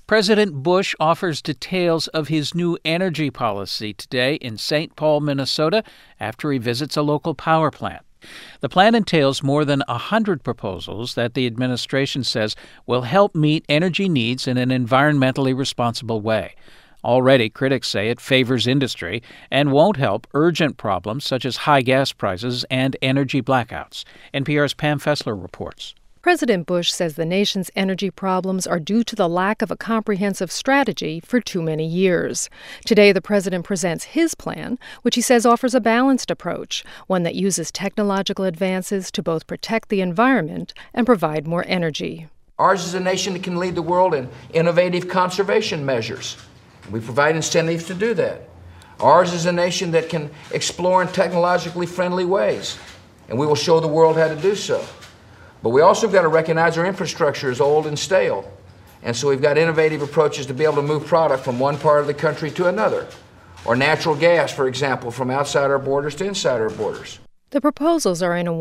President Bush offers details of his new energy policy today in St. Paul, Minnesota, after he visits a local power plant. The plan entails more than 100 proposals that the administration says will help meet energy needs in an environmentally responsible way. Already, critics say it favors industry and won't help urgent problems such as high gas prices and energy blackouts. NPR's Pam Fessler reports. President Bush says the nation's energy problems are due to the lack of a comprehensive strategy for too many years. Today, the president presents his plan, which he says offers a balanced approach, one that uses technological advances to both protect the environment and provide more energy. Ours is a nation that can lead the world in innovative conservation measures. We provide incentives to do that. Ours is a nation that can explore in technologically friendly ways, and we will show the world how to do so. But we also got to recognize our infrastructure is old and stale. And so we've got innovative approaches to be able to move product from one part of the country to another. Or natural gas, for example, from outside our borders to inside our borders. The proposals are in a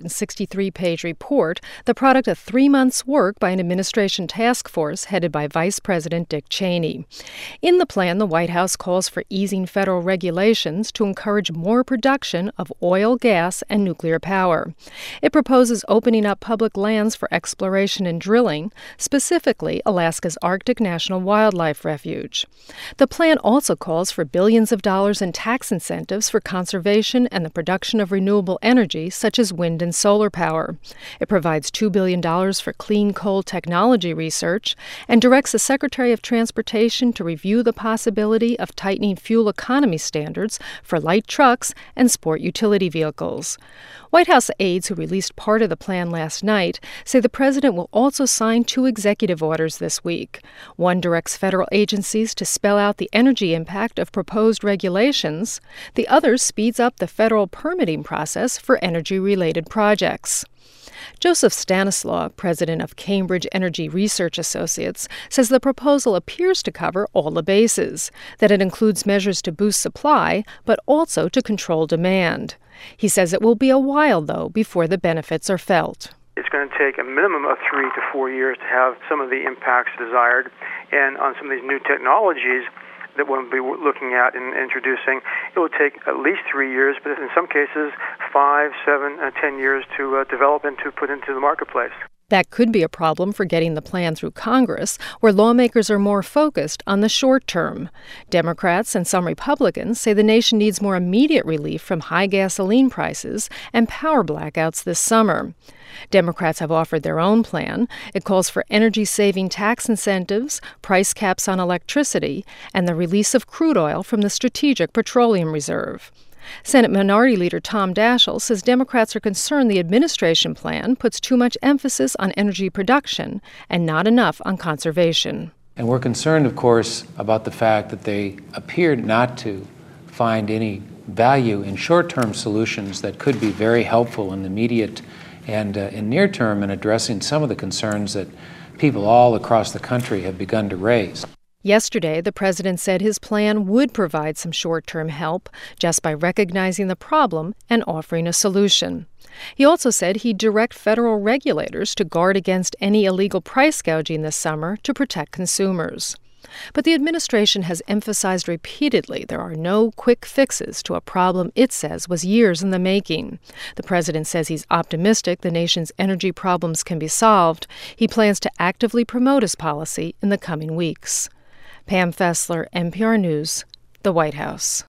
163-page report, the product of 3 months' work by an administration task force headed by Vice President Dick Cheney. In the plan, the White House calls for easing federal regulations to encourage more production of oil, gas, and nuclear power. It proposes opening up public lands for exploration and drilling, specifically Alaska's Arctic National Wildlife Refuge. The plan also calls for billions of dollars in tax incentives for conservation and the production of renewable energy such as wind and solar power. It provides $2 billion for clean coal technology research and directs the Secretary of Transportation to review the possibility of tightening fuel economy standards for light trucks and sport utility vehicles. White House aides who released part of the plan last night say the president will also sign 2 executive orders this week. One directs federal agencies to spell out the energy impact of proposed regulations. The other speeds up the federal permitting process for energy-related projects. Joseph Stanislaw, president of Cambridge Energy Research Associates, says the proposal appears to cover all the bases, that it includes measures to boost supply, but also to control demand. He says it will be a while, though, before the benefits are felt. It's going to take a minimum of 3 to 4 years to have some of the impacts desired. And on some of these new technologies that we'll be looking at and introducing, it will take at least 3 years, but in some cases 5, 7, 10 years to develop and to put into the marketplace. That could be a problem for getting the plan through Congress, where lawmakers are more focused on the short term. Democrats and some Republicans say the nation needs more immediate relief from high gasoline prices and power blackouts this summer. Democrats have offered their own plan. It calls for energy-saving tax incentives, price caps on electricity, and the release of crude oil from the Strategic Petroleum Reserve. Senate Minority Leader Tom Daschle says Democrats are concerned the administration plan puts too much emphasis on energy production and not enough on conservation. And we're concerned, of course, about the fact that they appear not to find any value in short-term solutions that could be very helpful in the immediate and in near term in addressing some of the concerns that people all across the country have begun to raise. Yesterday, the president said his plan would provide some short-term help just by recognizing the problem and offering a solution. He also said he'd direct federal regulators to guard against any illegal price gouging this summer to protect consumers. But the administration has emphasized repeatedly there are no quick fixes to a problem it says was years in the making. The president says he's optimistic the nation's energy problems can be solved. He plans to actively promote his policy in the coming weeks. Pam Fessler, NPR News, the White House.